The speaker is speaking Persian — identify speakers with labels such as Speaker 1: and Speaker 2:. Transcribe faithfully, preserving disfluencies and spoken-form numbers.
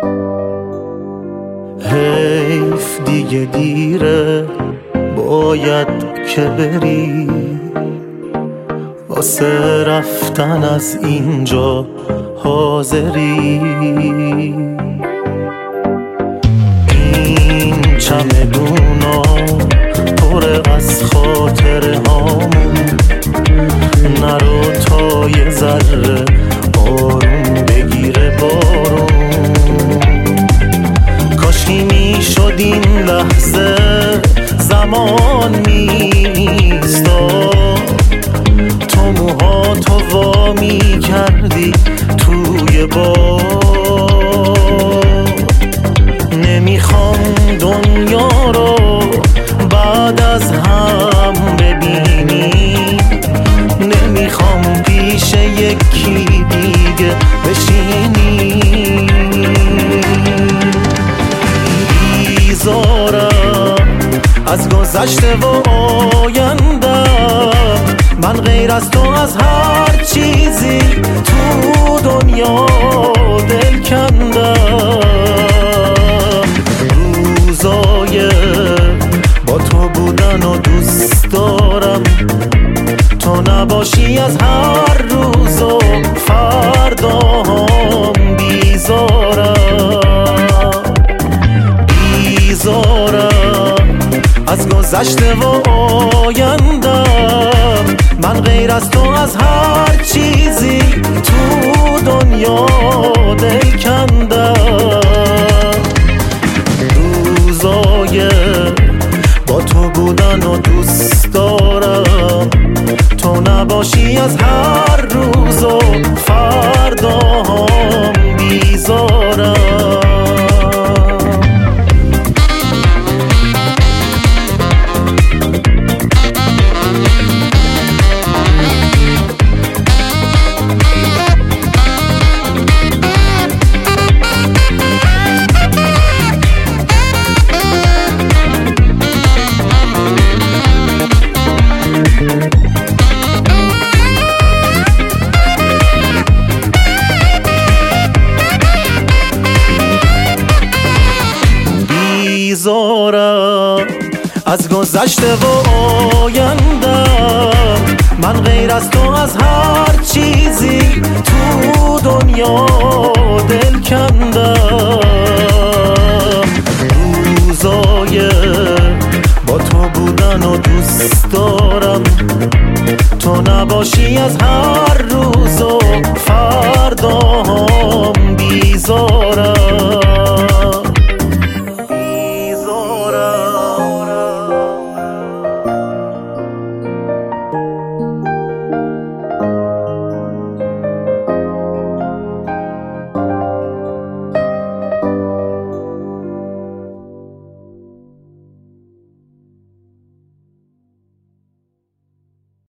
Speaker 1: حیف دیگه دیره، باید که بری واسه رفتن از اینجا حاضری. این چمدونا پر از خاطره هامون، نرو تا یه ذره آروم بگیره بارون. کاشکی میشد این لحظه زمان میستاد، تو موهاتو وا میکردی توی باد. نمیخوام دنیا رو بعد از هم ببینی، نمیخوام پیش یکی دیگه بشینی. بیزارم از گذشته و آینده، من غیر از تو از هر چیزی تو دنیا دل کندم. روزای با تو بودن و دوست دارم، تو نباشی از هر روز و فرداهام بیزارم. بیزارم از گذشته و آینده، من غیر از تو از هر چیزی تو دنیا دل کندم. روزای با تو بودن و دوست دارم، تو نباشی از هر روز و فرداهام بیزارم. بیزارم از گذشته و آینده، من غیر از تو از هر چیزی تو دنیا دل کندم. روزای با تو بودن و دوست دارم، تو نباشی از هر روز و فرداهام بیزارم.